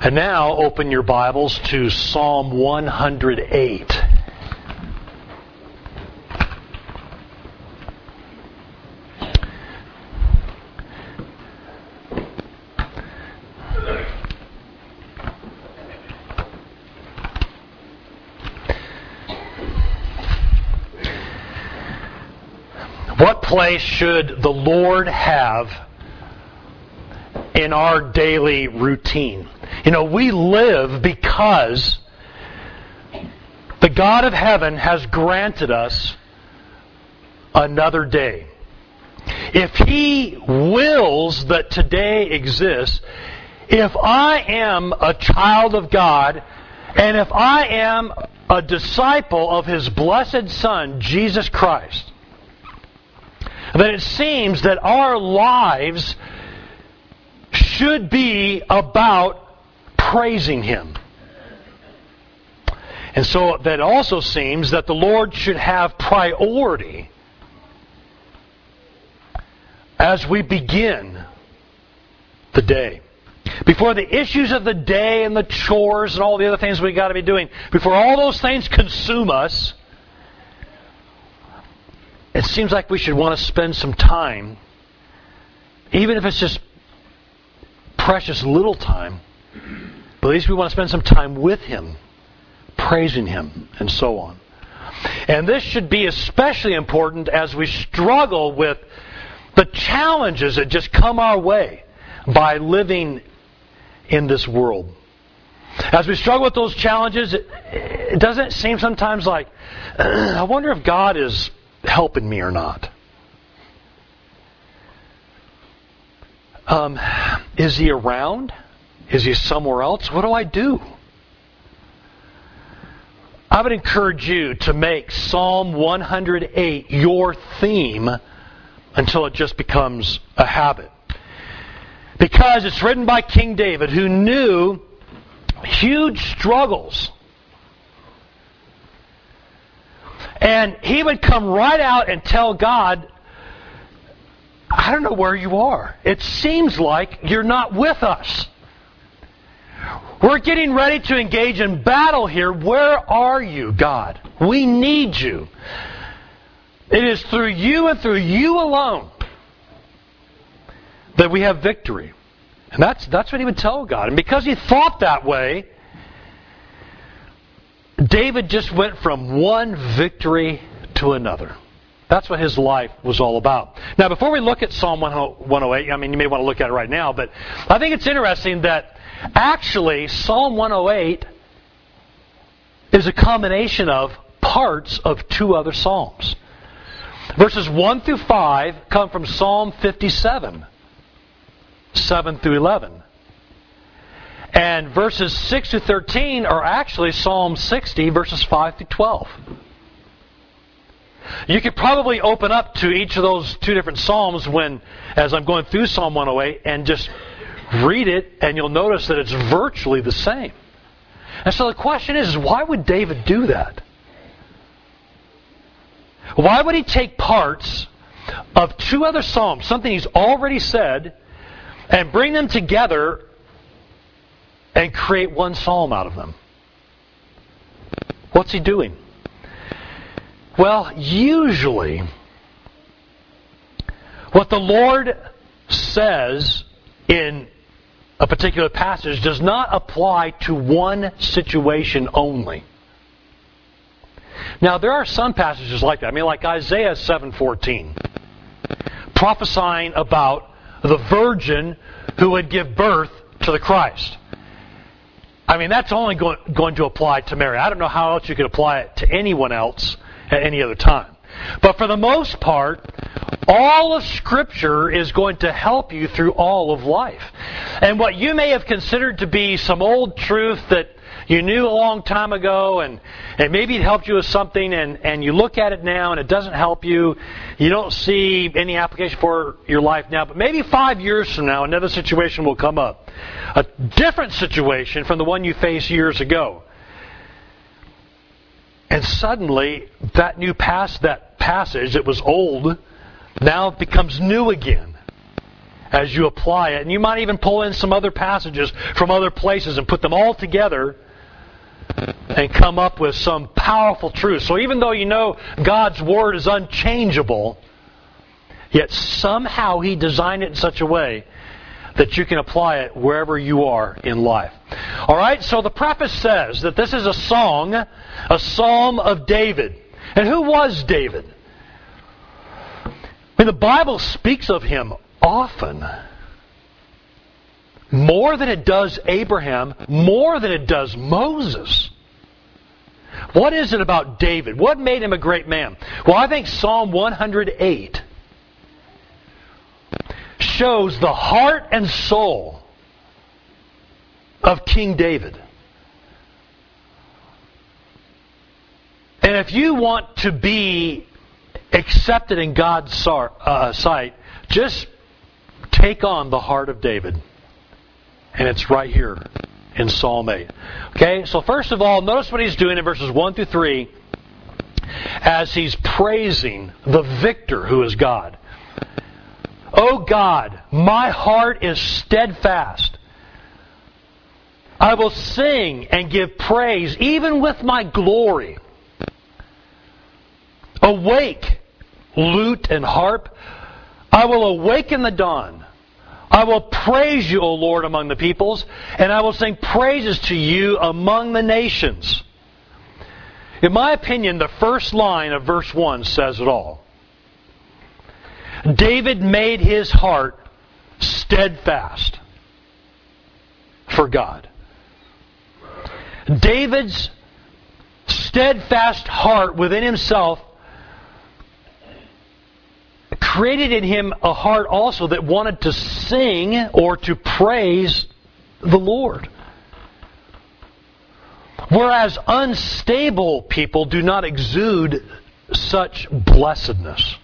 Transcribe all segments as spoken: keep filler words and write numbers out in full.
And now open your Bibles to Psalm one hundred eight. What place should the Lord have in our daily routine? You know, we live because the God of heaven has granted us another day. If He wills that today exists, if I am a child of God, and if I am a disciple of His blessed Son, Jesus Christ, then it seems that our lives should be about praising Him. And so that also seems that the Lord should have priority as we begin the day. Before the issues of the day and the chores and all the other things we got to be doing, before all those things consume us, it seems like we should want to spend some time, even if it's just precious little time, but at least we want to spend some time with Him, praising Him, and so on. And this should be especially important as we struggle with the challenges that just come our way by living in this world. As we struggle with those challenges, it, it doesn't seem sometimes like, I wonder if God is helping me or not. Um, is He around? Is He somewhere else? What do I do? I would encourage you to make Psalm one hundred eight your theme until it just becomes a habit. Because it's written by King David, who knew huge struggles. And he would come right out and tell God, I don't know where you are. It seems like you're not with us. We're getting ready to engage in battle here. Where are you, God? We need you. It is through you and through you alone that we have victory. And that's, that's what he would tell God. And because he thought that way, David just went from one victory to another. That's what his life was all about. Now, before we look at Psalm one oh eight, I mean, you may want to look at it right now, but I think it's interesting that actually Psalm one oh eight is a combination of parts of two other Psalms. Verses one through five come from Psalm fifty-seven, seven through eleven. And verses six through thirteen are actually Psalm sixty, verses five through twelve. You could probably open up to each of those two different Psalms when, as I'm going through Psalm one oh eight, and just read it, and you'll notice that it's virtually the same. And so the question is, is why would David do that? Why would he take parts of two other Psalms, something he's already said, and bring them together and create one psalm out of them? What's he doing? Well, usually, what the Lord says in a particular passage does not apply to one situation only. Now, there are some passages like that. I mean, like Isaiah seven fourteen, prophesying about the virgin who would give birth to the Christ. I mean, that's only going, going to apply to Mary. I don't know how else you could apply it to anyone else at any other time. But for the most part, all of Scripture is going to help you through all of life. And what you may have considered to be some old truth that you knew a long time ago, and, and maybe it helped you with something, and, and you look at it now and it doesn't help you, you don't see any application for your life now, but maybe five years from now another situation will come up. A different situation from the one you faced years ago. And suddenly, that new pass, that passage that was old now becomes new again. as you apply it. And you might even pull in some other passages from other places and put them all together and come up with some powerful truth. So even though you know God's Word is unchangeable, yet somehow He designed it in such a way that you can apply it wherever you are in life. All right, so the preface says that this is a song, a psalm of David. And who was David? I mean, the Bible speaks of him often. More than it does Abraham, more than it does Moses. What is it about David? What made him a great man? Well, I think Psalm one hundred eight shows the heart and soul of King David. And if you want to be accepted in God's uh, sight, just take on the heart of David. And it's right here in Psalm eight. Okay, so first of all, notice what he's doing in verses one through three as he's praising the victor who is God. O God, my heart is steadfast. I will sing and give praise even with my glory. Awake, lute and harp. I will awaken the dawn. I will praise you, O Lord, among the peoples, and I will sing praises to you among the nations. In my opinion, the first line of verse one says it all. David made his heart steadfast for God. David's steadfast heart within himself created in him a heart also that wanted to sing or to praise the Lord. Whereas unstable people do not exude such blessedness.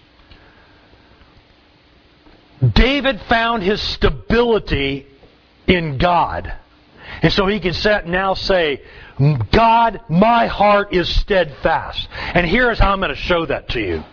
David found his stability in God. And so he can now say, God, my heart is steadfast. And here is how I'm going to show that to you.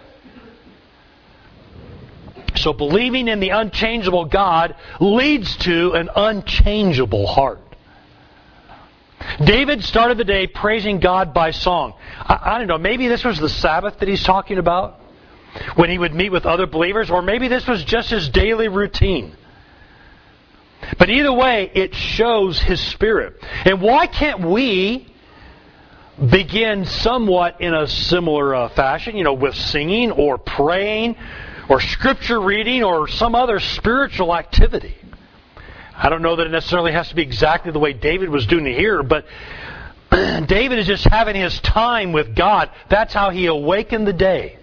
So believing in the unchangeable God leads to an unchangeable heart. David started the day praising God by song. I, I don't know, maybe this was the Sabbath that he's talking about when he would meet with other believers, or maybe this was just his daily routine. But either way, it shows his spirit. And why can't we begin somewhat in a similar uh, fashion, you know, with singing or praying or scripture reading or some other spiritual activity? I don't know that it necessarily has to be exactly the way David was doing it here, but David is just having his time with God. That's how he awakened the day.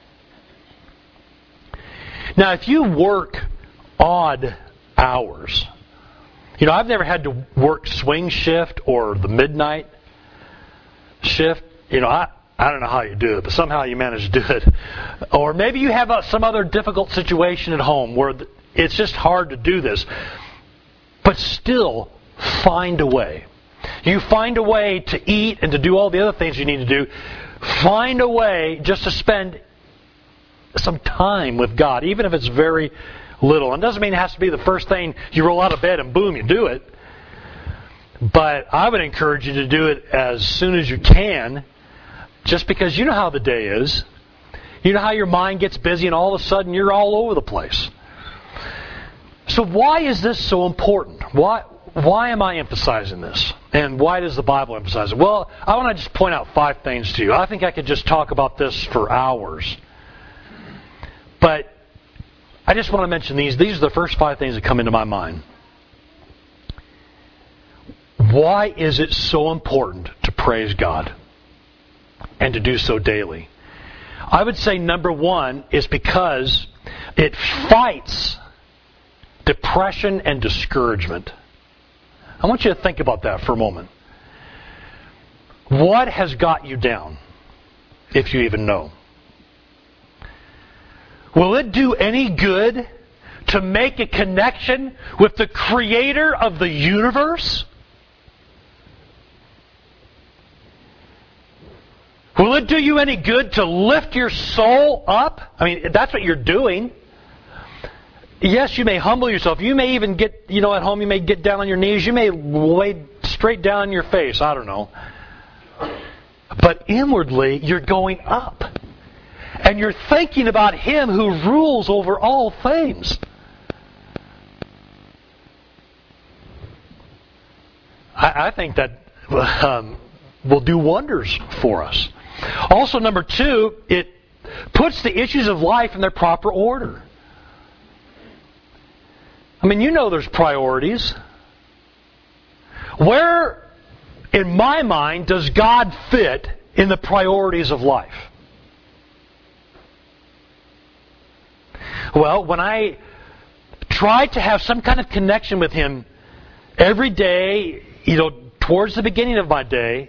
Now, if you work odd hours, you know, I've never had to work swing shift or the midnight shift. You know, I, I don't know how you do it, but somehow you manage to do it. Or maybe you have a, some other difficult situation at home where it's just hard to do this. But still, find a way. You find a way to eat and to do all the other things you need to do. Find a way just to spend some time with God, even if it's very little. And it doesn't mean it has to be the first thing you roll out of bed and boom, you do it. But I would encourage you to do it as soon as you can, just because you know how the day is. You know how your mind gets busy and all of a sudden you're all over the place. So why is this so important? Why why am I emphasizing this? And why does the Bible emphasize it? Well, I want to just point out five things to you. I think I could just talk about this for hours. But I just want to mention these. These are the first five things that come into my mind. Why is it so important to praise God and to do so daily? I would say number one is because it fights depression and discouragement. I want you to think about that for a moment. What has got you down, if you even know? Will it do any good to make a connection with the Creator of the universe? Will it do you any good to lift your soul up? I mean, that's what you're doing. yes, you may humble yourself. You may even get, you know, at home, you may get down on your knees. You may lay straight down on your face. I don't know. But inwardly, you're going up. And you're thinking about Him who rules over all things. I, I think that um, will do wonders for us. Also, number two, it puts the issues of life in their proper order. I mean, you know there's priorities. Where, in my mind, does God fit in the priorities of life? Well, when I try to have some kind of connection with Him every day, you know, towards the beginning of my day,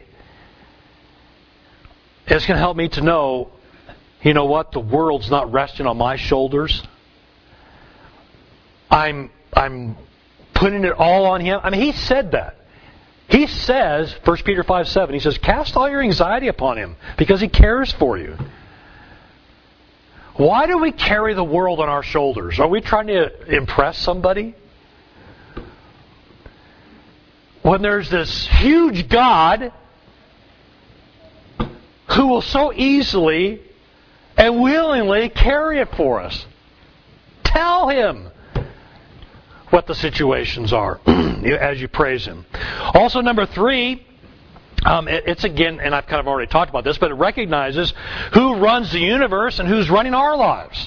it's going to help me to know, you know what, the world's not resting on my shoulders. I'm I'm putting it all on Him. I mean, He said that. He says, First Peter five seven, He says, cast all your anxiety upon Him because He cares for you. Why do we carry the world on our shoulders? Are we trying to impress somebody? When there's this huge God who will so easily and willingly carry it for us. Tell Him what the situations are as you praise Him. Also, number three, um, it, it's again, and I've kind of already talked about this, but it recognizes who runs the universe and who's running our lives.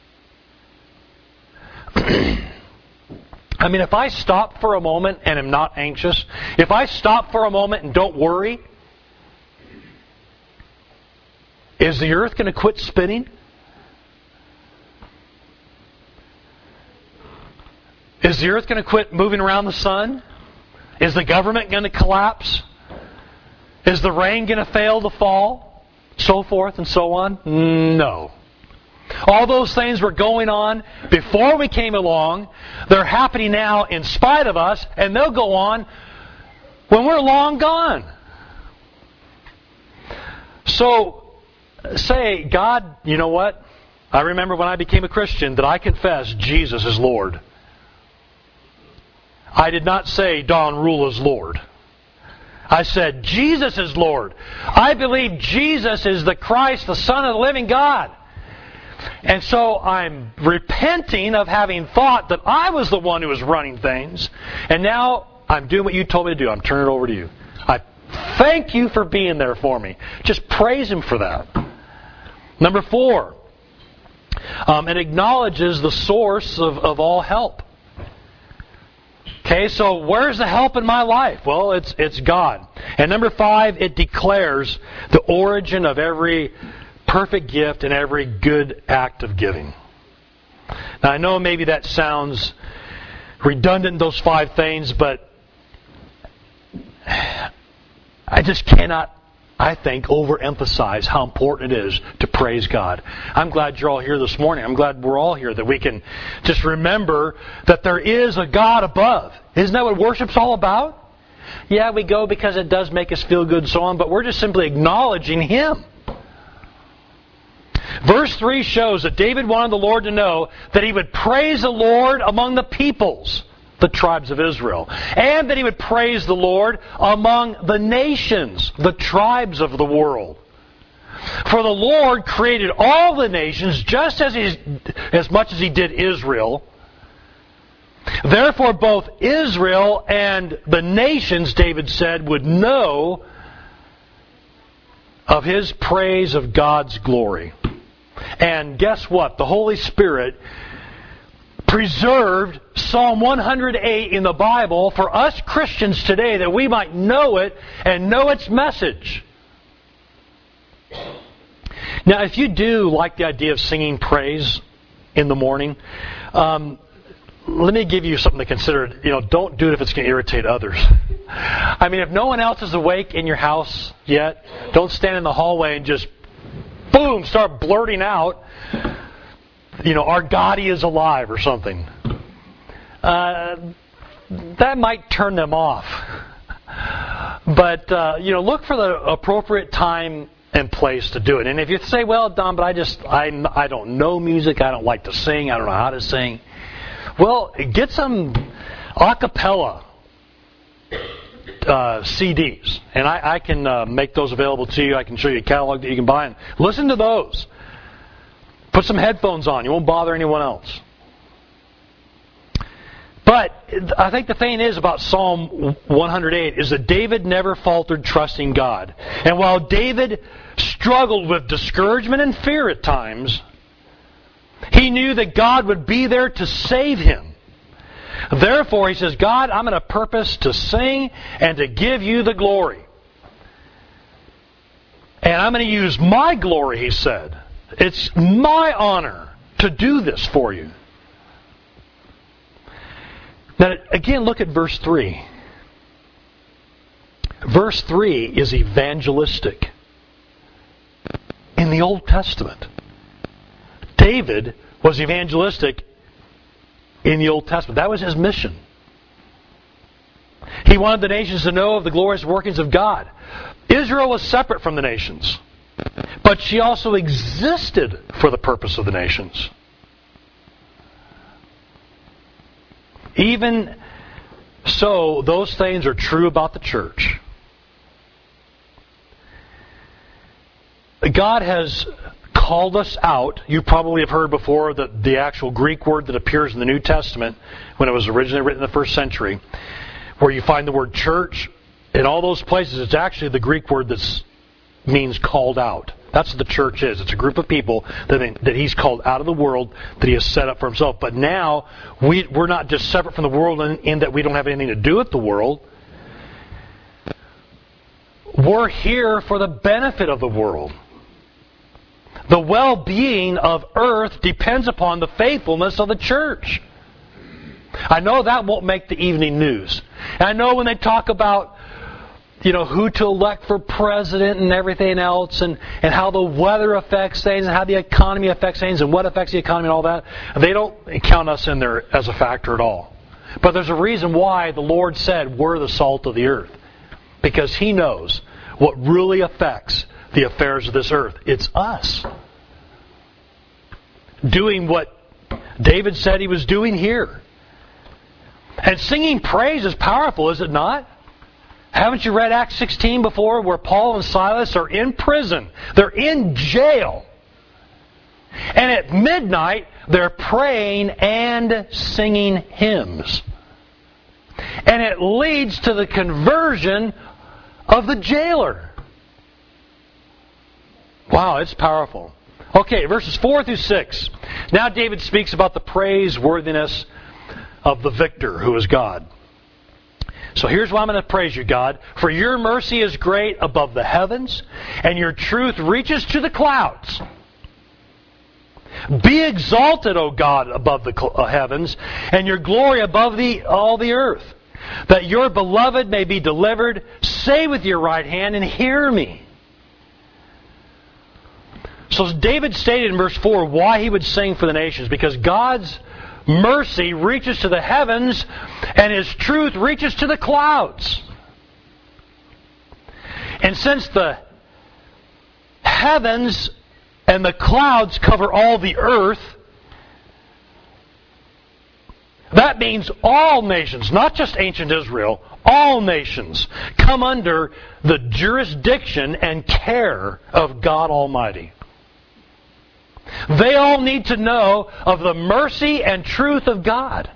I mean, if I stop for a moment and am not anxious, if I stop for a moment and don't worry, is the earth going to quit spinning? Is the earth going to quit moving around the sun? Is the government going to collapse? Is the rain going to fail to fall? So forth and so on? No. All those things were going on before we came along. They're happening now in spite of us, and they'll go on when we're long gone. So, say, God, you know what? I remember when I became a Christian that I confessed Jesus is Lord. I did not say Don Rule is Lord. I said Jesus is Lord. I believe Jesus is the Christ, the Son of the living God. And so I'm repenting of having thought that I was the one who was running things. And now I'm doing what you told me to do. I'm turning it over to you. I thank you for being there for me. Just praise Him for that. Number four, um, it acknowledges the source of, of all help. Okay, so where's the help in my life? Well, it's it's God. And number five, it declares the origin of every perfect gift and every good act of giving. Now, I know maybe that sounds redundant, those five things, but I just cannot, I think, overemphasize how important it is to praise God. I'm glad you're all here this morning. I'm glad we're all here, that we can just remember that there is a God above. Isn't that what worship's all about? Yeah, we go because it does make us feel good and so on, but we're just simply acknowledging Him. Verse three shows that David wanted the Lord to know that he would praise the Lord among the peoples, the tribes of Israel, and that he would praise the Lord among the nations, the tribes of the world. For the Lord created all the nations just as, he, as much as He did Israel. Therefore, both Israel and the nations, David said, would know of His praise of God's glory. And guess what? The Holy Spirit preserved Psalm one hundred eight in the Bible for us Christians today, that we might know it and know its message. Now, if you do like the idea of singing praise in the morning, um, let me give you something to consider. You know, don't do it if it's going to irritate others. I mean, if no one else is awake in your house yet, don't stand in the hallway and just, boom, start blurting out, you know, our God, He is alive or something. Uh, that might turn them off. But, uh, you know, look for the appropriate time and place to do it. And if you say, well, Don, but I just, I, I don't know music, I don't like to sing, I don't know how to sing. Well, get some a cappella uh, C Ds, and I, I can uh, make those available to you. I can show you a catalog that you can buy, and listen to those. Put some headphones on. You won't bother anyone else. But I think the thing is about Psalm one hundred eight is that David never faltered trusting God. And while David struggled with discouragement and fear at times, he knew that God would be there to save him. Therefore, he says, God, I'm going to purpose to sing and to give you the glory. And I'm going to use my glory, he said. It's my honor to do this for you. Now, again, look at verse three. Verse three is evangelistic. In the Old Testament, David was evangelistic in the Old Testament. That was his mission. He wanted the nations to know of the glorious workings of God. Israel was separate from the nations, but she also existed for the purpose of the nations. Even so, those things are true about the church. God has called us out. You probably have heard before that the actual Greek word that appears in the New Testament, when it was originally written in the first century, where you find the word church, in all those places, it's actually the Greek word that means called out. That's what the church is. It's a group of people that, that He's called out of the world, that He has set up for Himself. But now, we, we're not just separate from the world in, in that we don't have anything to do with the world. We're here for the benefit of the world. The well-being of earth depends upon the faithfulness of the church. I know that won't make the evening news. And I know when they talk about, you know, who to elect for president and everything else, and, and how the weather affects things, and how the economy affects things, and what affects the economy and all that, they don't count us in there as a factor at all. But there's a reason why the Lord said we're the salt of the earth. Because He knows what really affects the affairs of this earth. It's us. Doing what David said he was doing here. And singing praise is powerful, is it not? Haven't you read Acts sixteen before, where Paul and Silas are in prison? They're in jail. And at midnight, they're praying and singing hymns. And it leads to the conversion of the jailer. Wow, it's powerful. Okay, verses four through six. Now David speaks about the praiseworthiness of the victor, who is God. So here's why I'm going to praise you, God. For your mercy is great above the heavens, and your truth reaches to the clouds. Be exalted, O God, above the heavens, and your glory above the, all the earth. That your beloved may be delivered. Say with your right hand, and hear me. So David stated in verse four why he would sing for the nations. Because God's mercy reaches to the heavens, and His truth reaches to the clouds. And since the heavens and the clouds cover all the earth, that means all nations, not just ancient Israel, all nations come under the jurisdiction and care of God Almighty. They all need to know of the mercy and truth of God.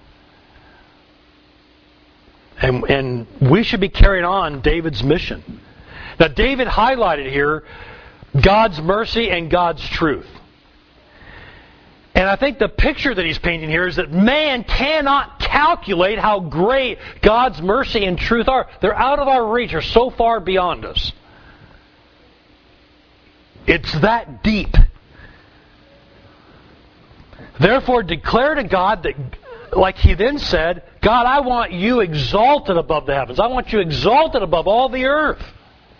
And, and we should be carrying on David's mission. Now, David highlighted here God's mercy and God's truth. And I think the picture that he's painting here is that man cannot calculate how great God's mercy and truth are. They're out of our reach, or so far beyond us. It's that deep. Therefore, declare to God that, like he then said, God, I want you exalted above the heavens. I want you exalted above all the earth.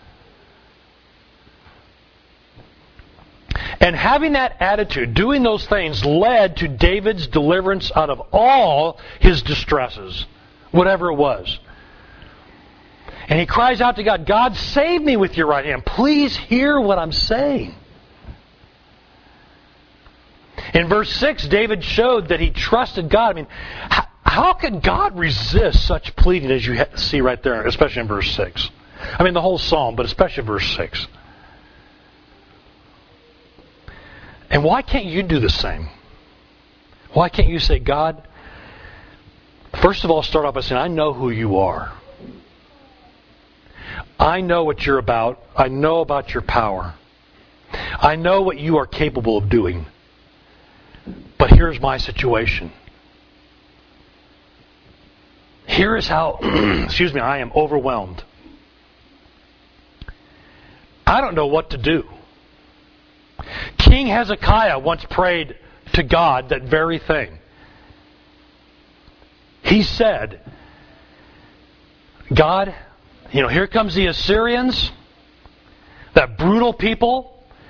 And having that attitude, doing those things, led to David's deliverance out of all his distresses, whatever it was. And he cries out to God, God, save me with your right hand. Please hear what I'm saying. In verse six, David showed that he trusted God. I mean, how, how could God resist such pleading as you see right there, especially in verse six? I mean, the whole psalm, but especially verse six. And why can't you do the same? Why can't you say, God, first of all, start off by saying, I know who you are. I know what you're about. I know about your power. I know what you are capable of doing. But here's my situation. Here is how, excuse me, I am overwhelmed. I don't know what to do. King Hezekiah once prayed to God that very thing. He said, God, you know, here comes the Assyrians, that brutal people,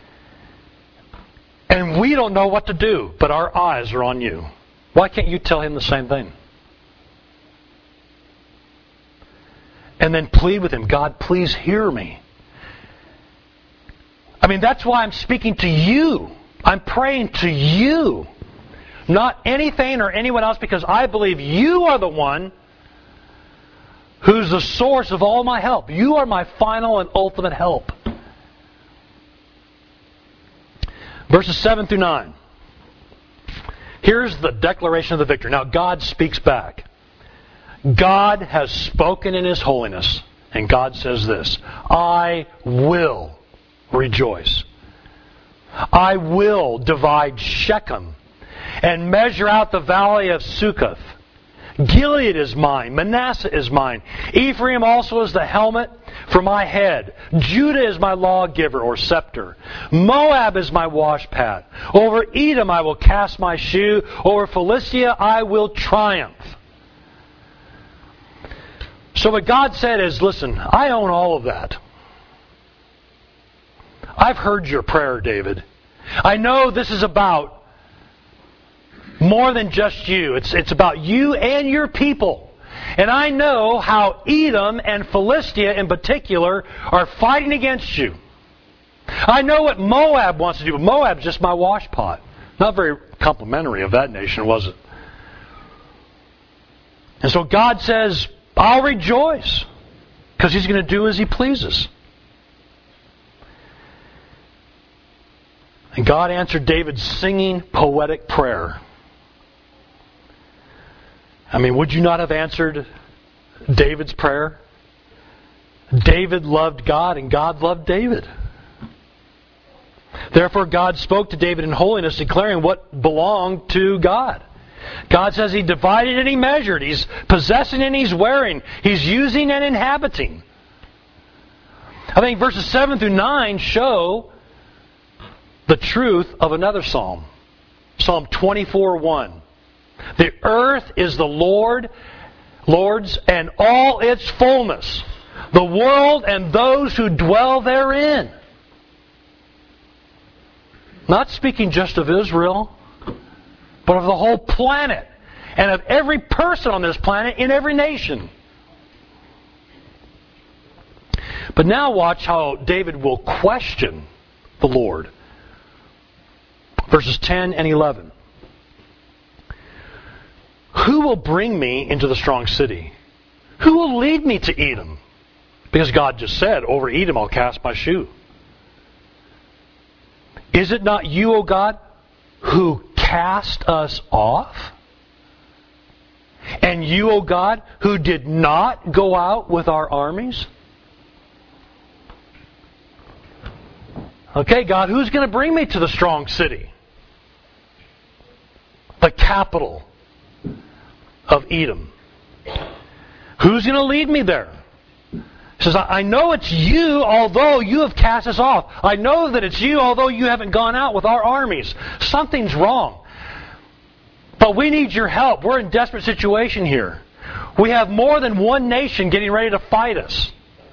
and we don't know what to do, but our eyes are on you. Why can't you tell him the same thing? And then plead with him, God, please hear me. I mean, that's why I'm speaking to you. I'm praying to you. Not anything or anyone else, because I believe you are the one who's the source of all my help. You are my final and ultimate help. Verses seven through nine. Here's the declaration of the victor. Now God speaks back. God has spoken in His holiness. And God says this, I will rejoice. I will divide Shechem and measure out the valley of Succoth. Gilead is mine. Manasseh is mine. Ephraim also is the helmet for my head. Judah is my lawgiver or scepter. Moab is my washpat. Over Edom I will cast my shoe. Over Philistia I will triumph. So what God said is, listen, I own all of that. I've heard your prayer, David. I know this is about more than just you. It's, it's about you and your people. And I know how Edom and Philistia in particular are fighting against you. I know what Moab wants to do. Moab's just my washpot. Not very complimentary of that nation, was it? And so God says, I'll rejoice, because He's going to do as He pleases. And God answered David's singing, poetic prayer. I mean, would you not have answered David's prayer? David loved God, and God loved David. Therefore, God spoke to David in holiness, declaring what belonged to God. God says He divided and He measured. He's possessing and He's wearing. He's using and inhabiting. I think verses seven through nine show the truth of another psalm. Psalm twenty-four one. The earth is the Lord, Lord's, and all its fullness, the world and those who dwell therein. Not speaking just of Israel, but of the whole planet, and of every person on this planet in every nation. But now watch how David will question the Lord. Verses ten and eleven. Who will bring me into the strong city? Who will lead me to Edom? Because God just said, over Edom I'll cast my shoe. Is it not you, O God, who cast us off? And you, O God, who did not go out with our armies? Okay, God, who's going to bring me to the strong city? The capital of Edom. Who's going to lead me there? He says, I know it's you, although you have cast us off. I know that it's you, although you haven't gone out with our armies. Something's wrong. But we need your help. We're in a desperate situation here. We have more than one nation getting ready to fight us.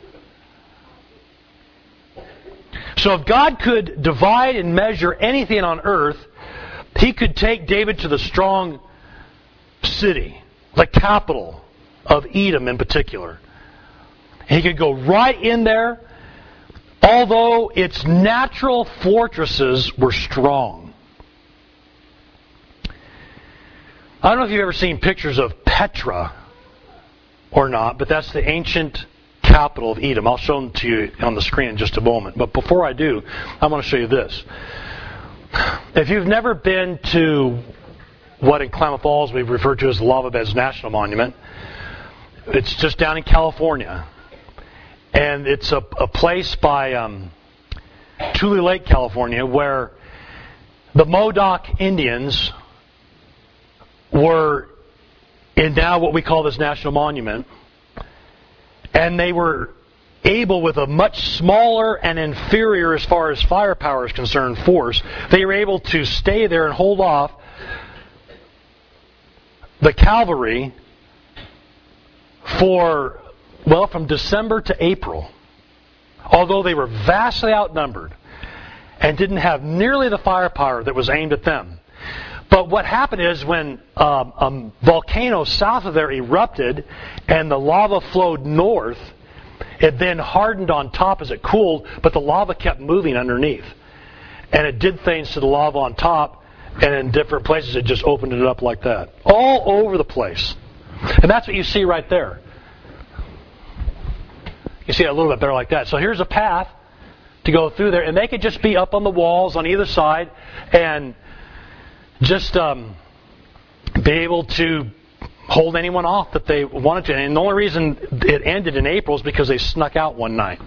So if God could divide and measure anything on earth, He could take David to the strong city, the capital of Edom in particular. He could go right in there, although its natural fortresses were strong. I don't know if you've ever seen pictures of Petra or not, but that's the ancient capital of Edom. I'll show them to you on the screen in just a moment. But before I do, I want to show you this. If you've never been to what in Klamath Falls we refer to as the Lava Beds National Monument, it's just down in California. And it's a, a place by um, Tule Lake, California, where the Modoc Indians were in now what we call this national monument. And they were able, with a much smaller and inferior as far as firepower is concerned force, they were able to stay there and hold off the cavalry for, well, from December to April. Although they were vastly outnumbered and didn't have nearly the firepower that was aimed at them. But what happened is when um, a volcano south of there erupted and the lava flowed north, it then hardened on top as it cooled, but the lava kept moving underneath. And it did things to the lava on top, and in different places it just opened it up like that. All over the place. And that's what you see right there. You see it a little bit better like that. So here's a path to go through there, and they could just be up on the walls on either side and just um, be able to hold anyone off that they wanted to. And the only reason it ended in April is because they snuck out one night.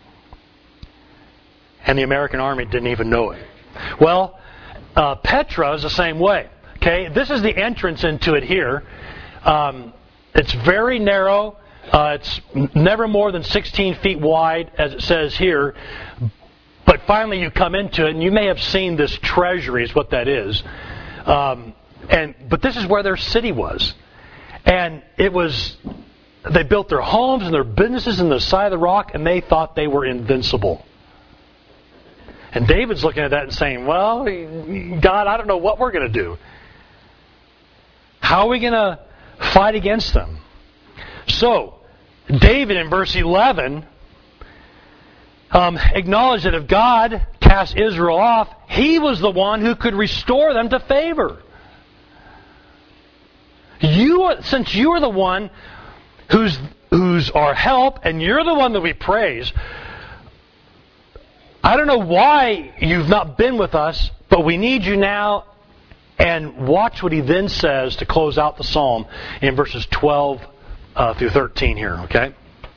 And the American army didn't even know it. Well, uh, Petra is the same way. Okay, this is the entrance into it here. Um, it's very narrow. Uh, it's never more than sixteen feet wide, as it says here. But finally you come into it, and you may have seen this treasury is what that is. Um, and but this is where their city was. And it was, they built their homes and their businesses in the side of the rock, and they thought they were invincible. And David's looking at that and saying, well, God, I don't know what we're going to do. How are we going to fight against them? So, David in verse eleven um, acknowledged that if God cast Israel off, He was the one who could restore them to favor. You, since you are the one who's who's our help, and you're the one that we praise, I don't know why you've not been with us, but we need you now. And watch what he then says to close out the psalm in verses twelve uh, through thirteen here, okay?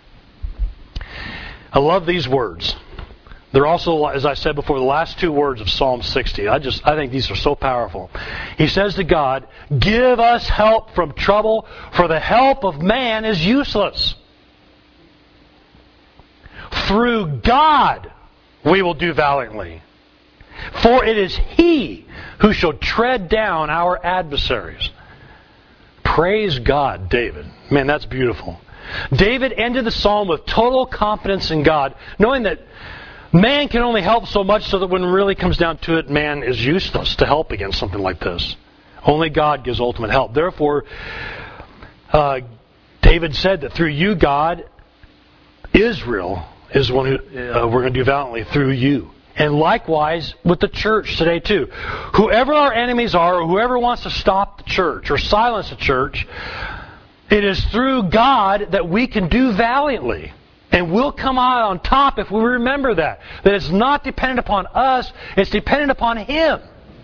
I love these words. They're also, as I said before, the last two words of Psalm sixty. I just, I think these are so powerful. He says to God, "Give us help from trouble, for the help of man is useless. Through God we will do valiantly. For it is He who shall tread down our adversaries." Praise God, David. Man, that's beautiful. David ended the psalm with total confidence in God, knowing that man can only help so much, so that when it really comes down to it, man is useless to help against something like this. Only God gives ultimate help. Therefore, uh, David said that through you, God, Israel is one who uh, we're going to do valiantly through you. And likewise with the church today too. Whoever our enemies are, or whoever wants to stop the church or silence the church, it is through God that we can do valiantly. And we'll come out on top if we remember that. That it's not dependent upon us, it's dependent upon Him.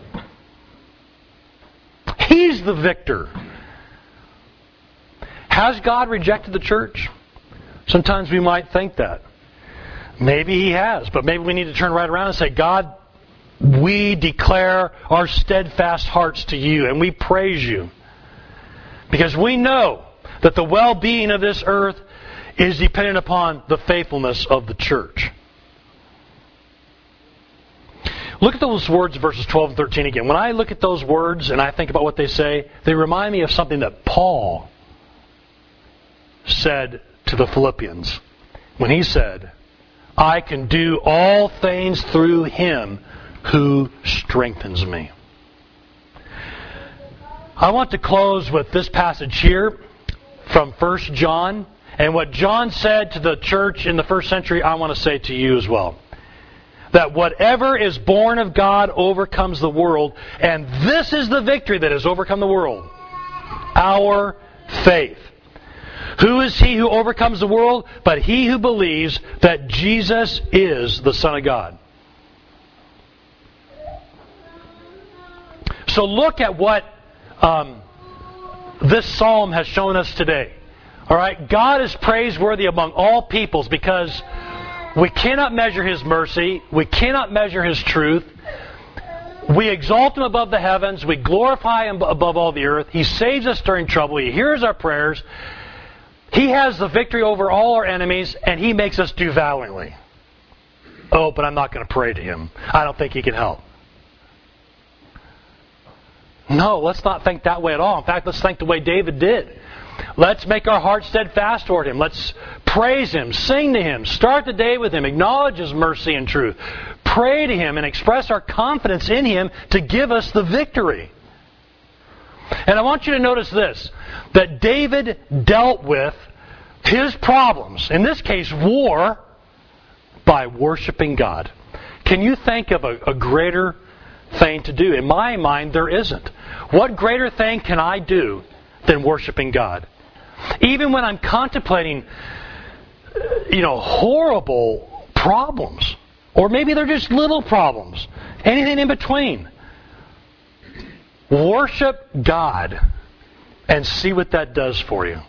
He's the victor. Has God rejected the church? Sometimes we might think that. Maybe He has, but maybe we need to turn right around and say, God, we declare our steadfast hearts to You, and we praise You. Because we know that the well-being of this earth is dependent upon the faithfulness of the church. Look at those words, verses twelve and thirteen again. When I look at those words and I think about what they say, they remind me of something that Paul said to the Philippians when he said, "I can do all things through Him who strengthens me." I want to close with this passage here from First John. And what John said to the church in the first century, I want to say to you as well. That whatever is born of God overcomes the world. And this is the victory that has overcome the world. our faith. Who is he who overcomes the world? But he who believes that Jesus is the Son of God. So look at what um, this psalm has shown us today. All right, God is praiseworthy among all peoples because we cannot measure His mercy. We cannot measure His truth. We exalt Him above the heavens. We glorify Him above all the earth. He saves us during trouble. He hears our prayers. He has the victory over all our enemies, and He makes us do valiantly. Oh, but I'm not going to pray to Him. I don't think He can help. No, let's not think that way at all. In fact, let's think the way David did. Let's make our hearts steadfast toward Him. Let's praise Him, sing to Him, start the day with Him, acknowledge His mercy and truth, pray to Him, and express our confidence in Him to give us the victory. And I want you to notice this, that David dealt with his problems, in this case war, by worshiping God. Can you think of a, a greater thing to do? In my mind, there isn't. What greater thing can I do than worshiping God? Even when I'm contemplating, you know, horrible problems, or maybe they're just little problems, anything in between. Worship God and see what that does for you.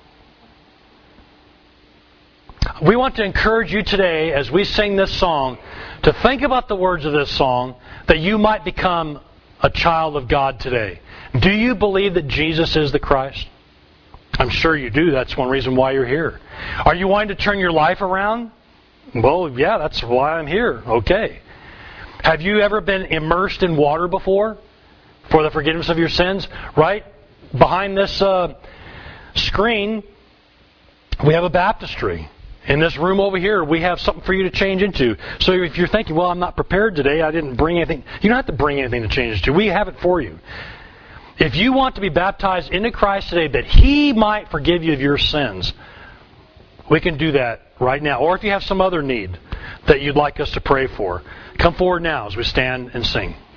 We want to encourage you today as we sing this song to think about the words of this song that you might become a child of God today. Do you believe that Jesus is the Christ? I'm sure you do. That's one reason why you're here. Are you wanting to turn your life around? Well, yeah, that's why I'm here. Okay. Have you ever been immersed in water before for the forgiveness of your sins? Right behind this uh, screen, we have a baptistry. In this room over here, we have something for you to change into. So if you're thinking, well, I'm not prepared today, I didn't bring anything. You don't have to bring anything to change into. We have it for you. If you want to be baptized into Christ today, that He might forgive you of your sins, we can do that right now. Or if you have some other need that you'd like us to pray for, come forward now as we stand and sing.